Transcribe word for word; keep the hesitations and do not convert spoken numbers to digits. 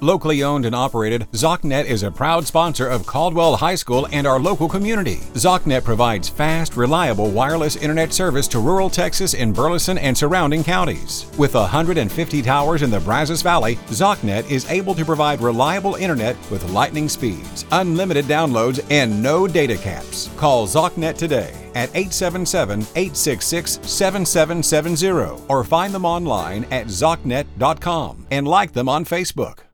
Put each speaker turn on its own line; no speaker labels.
Locally owned and operated, ZocNet is a proud sponsor of Caldwell High School and our local community. ZocNet provides fast, reliable wireless internet service to rural Texas in Burleson and surrounding counties. With one hundred fifty towers in the Brazos Valley, ZocNet is able to provide reliable internet with lightning speeds, unlimited downloads, and no data caps. Call ZocNet today at eight seven seven, eight six six, seven seven seven zero or find them online at zoc net dot com and like them on Facebook.